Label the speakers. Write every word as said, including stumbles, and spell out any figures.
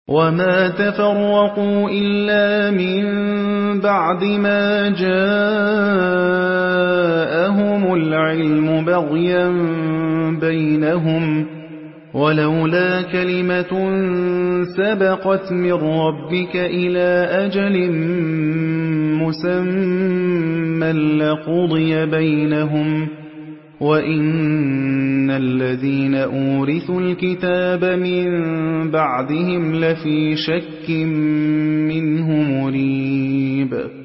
Speaker 1: وَمَا تَفَرَّقُوا إِلَّا مِن بَعْدِ مَا جَاءَهُمُ الْعِلْمُ بَغْيًا بَيْنَهُمْ ۚ وَلَوْلَا كَلِمَةٌ سَبَقَتْ مِن رَّبِّكَ إِلَىٰ أَجَلٍ مُّسَمًّى لَّقُضِيَ بَيْنَهُمْ ۚ وَإِنَّ الَّذِينَ أُورِثُوا الْكِتَابَ مِن بَعْدِهِمْ لَفِي شَكٍّ مِّنْهُ مُرِيبٍ